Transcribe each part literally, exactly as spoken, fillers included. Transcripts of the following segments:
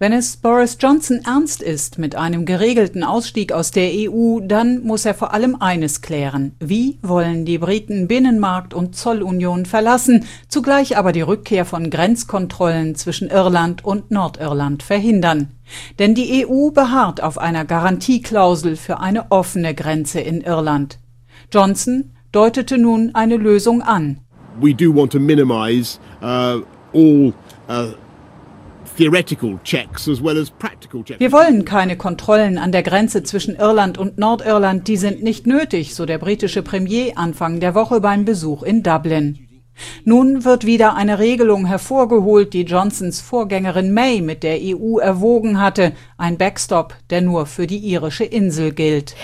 Wenn es Boris Johnson ernst ist mit einem geregelten Ausstieg aus der E U, dann muss er vor allem eines klären. Wie wollen die Briten Binnenmarkt und Zollunion verlassen, zugleich aber die Rückkehr von Grenzkontrollen zwischen Irland und Nordirland verhindern? Denn die E U beharrt auf einer Garantieklausel für eine offene Grenze in Irland. Johnson deutete nun eine Lösung an. We do want to minimize uh, all uh theoretical checks as well as practical checks. Wir wollen keine Kontrollen an der Grenze zwischen Irland und Nordirland, die sind nicht nötig, so der britische Premier Anfang der Woche beim Besuch in Dublin. Nun wird wieder eine Regelung hervorgeholt, die Johnsons Vorgängerin May mit der E U erwogen hatte, ein Backstop, der nur für die irische Insel gilt.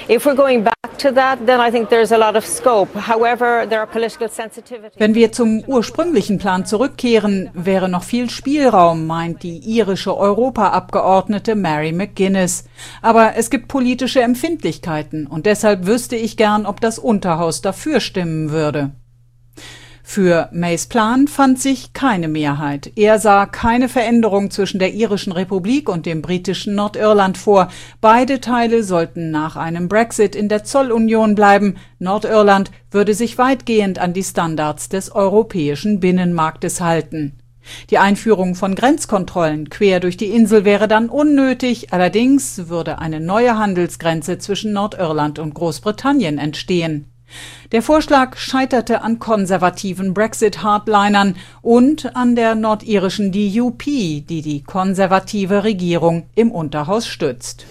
Wenn wir zum ursprünglichen Plan zurückkehren, wäre noch viel Spielraum, meint die irische Europaabgeordnete Mary McGuinness. Aber es gibt politische Empfindlichkeiten und deshalb wüsste ich gern, ob das Unterhaus dafür stimmen würde. Für Mays Plan fand sich keine Mehrheit. Er sah keine Veränderung zwischen der irischen Republik und dem britischen Nordirland vor. Beide Teile sollten nach einem Brexit in der Zollunion bleiben. Nordirland würde sich weitgehend an die Standards des europäischen Binnenmarktes halten. Die Einführung von Grenzkontrollen quer durch die Insel wäre dann unnötig, allerdings würde eine neue Handelsgrenze zwischen Nordirland und Großbritannien entstehen. Der Vorschlag scheiterte an konservativen Brexit-Hardlinern und an der nordirischen D U P, die die konservative Regierung im Unterhaus stützt.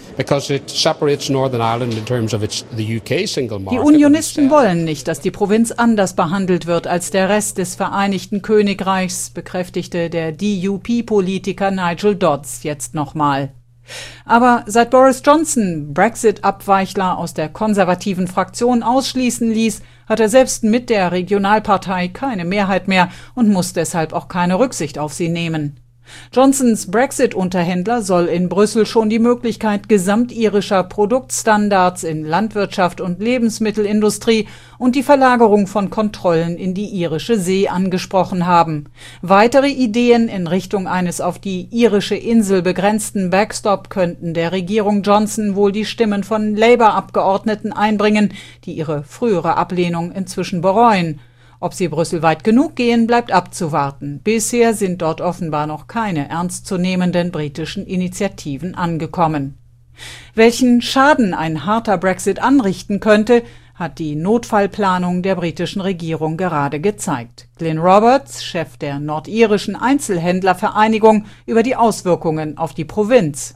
Die Unionisten wollen nicht, dass die Provinz anders behandelt wird als der Rest des Vereinigten Königreichs, bekräftigte der D U P-Politiker Nigel Dodds jetzt nochmal. Aber seit Boris Johnson Brexit-Abweichler aus der konservativen Fraktion ausschließen ließ, hat er selbst mit der Regionalpartei keine Mehrheit mehr und muss deshalb auch keine Rücksicht auf sie nehmen. Johnsons Brexit-Unterhändler soll in Brüssel schon die Möglichkeit gesamtirischer Produktstandards in Landwirtschaft und Lebensmittelindustrie und die Verlagerung von Kontrollen in die irische See angesprochen haben. Weitere Ideen in Richtung eines auf die irische Insel begrenzten Backstop könnten der Regierung Johnson wohl die Stimmen von Labour-Abgeordneten einbringen, die ihre frühere Ablehnung inzwischen bereuen. Ob sie Brüssel weit genug gehen, bleibt abzuwarten. Bisher sind dort offenbar noch keine ernstzunehmenden britischen Initiativen angekommen. Welchen Schaden ein harter Brexit anrichten könnte, hat die Notfallplanung der britischen Regierung gerade gezeigt. Glyn Roberts, Chef der nordirischen Einzelhändlervereinigung, über die Auswirkungen auf die Provinz.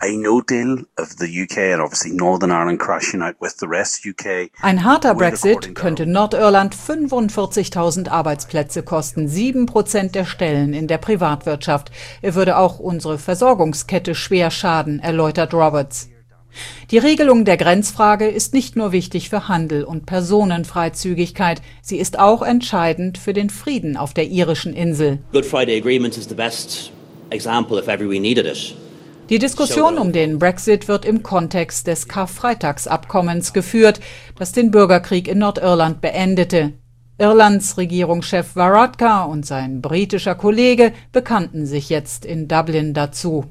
Ein harter Brexit könnte Nordirland fünfundvierzigtausend Arbeitsplätze kosten, sieben Prozent der Stellen in der Privatwirtschaft. Er würde auch unsere Versorgungskette schwer schaden, erläutert Roberts. Die Regelung der Grenzfrage ist nicht nur wichtig für Handel und Personenfreizügigkeit, sie ist auch entscheidend für den Frieden auf der irischen Insel. Good Friday Agreement is the best example if ever we needed it. Die Diskussion um den Brexit wird im Kontext des Karfreitagsabkommens geführt, das den Bürgerkrieg in Nordirland beendete. Irlands Regierungschef Varadkar und sein britischer Kollege bekannten sich jetzt in Dublin dazu.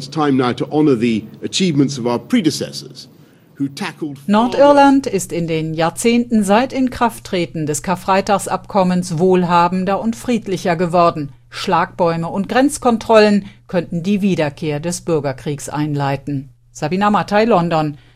Nordirland ist in den Jahrzehnten seit Inkrafttreten des Karfreitagsabkommens wohlhabender und friedlicher geworden. Schlagbäume und Grenzkontrollen könnten die Wiederkehr des Bürgerkriegs einleiten. Sabina Mattei, London.